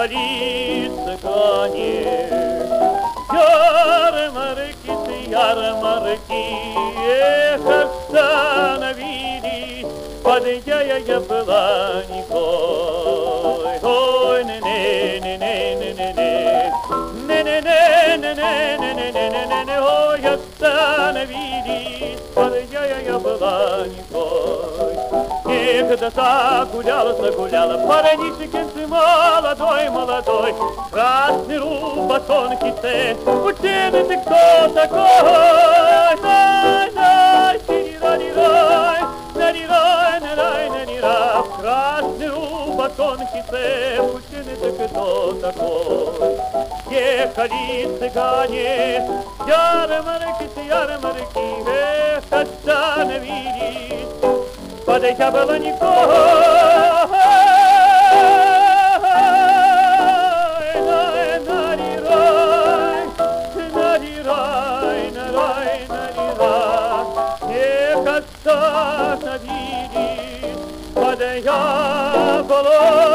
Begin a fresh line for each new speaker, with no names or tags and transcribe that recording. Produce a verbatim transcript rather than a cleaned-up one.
ехали цыгане. Ярмарки-то ярмарки, эх, остановились под яблоникой. Ой, не-не-не-не-не-не-не, не-не-не-не-не-не-не-не, ой, остановились под яблоникой. Эх, да так гуляла, загуляла, парнишек молодой, молодой, красный рубашон кисе, ученый ты кто такой? Най-най, тири-ра-ри-рай, на-ри-рай, на-рай, на-ри-ра, красный рубашон кисе, ученый ты кто такой? Ехали цыгане, ярмарки, ярмарки, эх, остановились под яблоникой. На-ри-рай, на-ри-рай, на-рай, на-ри-рай, эх, остановились под яблоникой.